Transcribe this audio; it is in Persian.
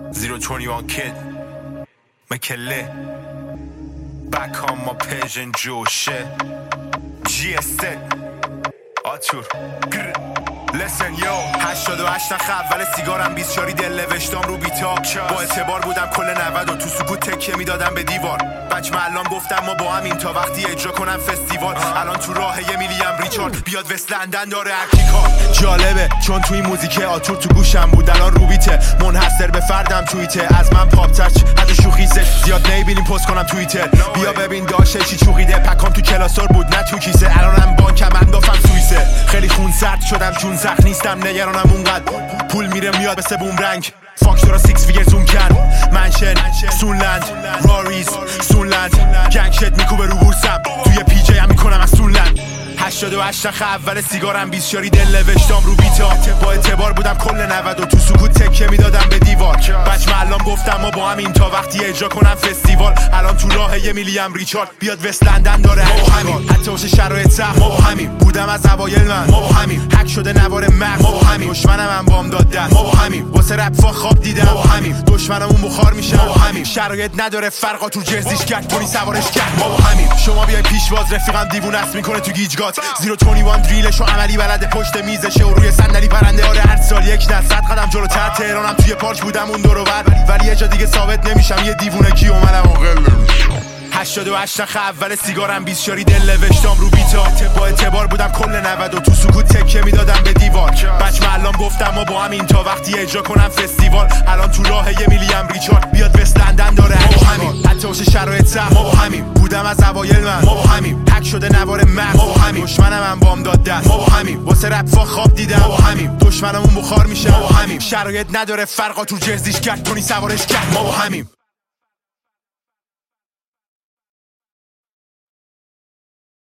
021 kid McKinley Back on my Persian Jew shit GS آتور Listen yo 88 نخ اول سیگارم 24 دل نوشتم رو بیتاب با اعتبار بودم کل 90 و تو سکوت تکیه میدادم به دیوار بچ معلم گفتم ما با هم این تا وقتی اجرا کنم فستیوال الان تو راه یه میلیم ریچارد بیاد وست لندن داره اکیکار جالبه چون توی موزیک آتور تو گوشم بود الان رو بیته منحصر به فردم توییته از من پاپ تاچ حتی شوخیزه زیاد نمیبینیم پست کنم توییتر بیا ببین داشه چی چوخیده پکام تو کلاسور بود نه تو کیسه الانم بانکم اندافتم سوئیسه خیلی خون سرد شدم چون سخت نیستم نگرانم اونقدر پول میره میاد مثل بومرنگ فاکتورا 6 فیگر زوم کن منشن سونلند راریز سونلند گنگ شت میکوبه رو بورسم توی پیجه هم میکنم از سونلند 88 نخ اول سیگارم 24 دل نوشتم رو بیتا با اعتبار بودم کل 90 و تو سکوت تکیه میدادم به دیوار بچ معلم گفتم ما با هم این تا وقتی اجرا کنم فستیوال الان تو راه یه میلیم ریچارد بیاد وست لندن داره همین حتی واسه شرایط سخت ما با همین بودم از اوایل من ما با همین هک شده نوار مغز ما با همین دشمنم هم وام داد دست ما با همین واسه رپ فا خواب دیدم ما با همین دشمنمون بخار میشه ما با همین شرایط نداره فرقا تو جزیش کرد کنی سوارش کرد ما با همین شما بیاین پیشواز رفیقم دیوونه است میکنه تو گیجگات 021 دریلشو عملی بلده پشت میزشه و روی صندلی پرنده آره هر سال یک نه 100 قدم جلوتر تهرانم توی پارک بودم اون دور و بر ولی یه جا دیگه ثابت نمیشم یه دیوونگی اومدم عاقل 88 نخ اول سیگارم 24 دل نوشتم رو بیتا با اعتبار بودم کل 90 و تو سکوت تکیه میدادم به دیوار بچ معلم گفتم ما با هم این تا وقتی اجرا کنم فستیوال الان تو راه یه میلیم ریچارد بیاد وست لندن داره ما با همین حتی واسه شرایط سخت ما با همین بودم از اوایل من ما با همین هک شده نوار مغز ما با همین دشمنم هم وام داد دست ما با همین واسه رپ فا خواب دیدم ما با همین دشمنمون بخار میشه ما با همین شرایط نداره فرقا تو جزیش کرد کنی سوارش کرد ما با همین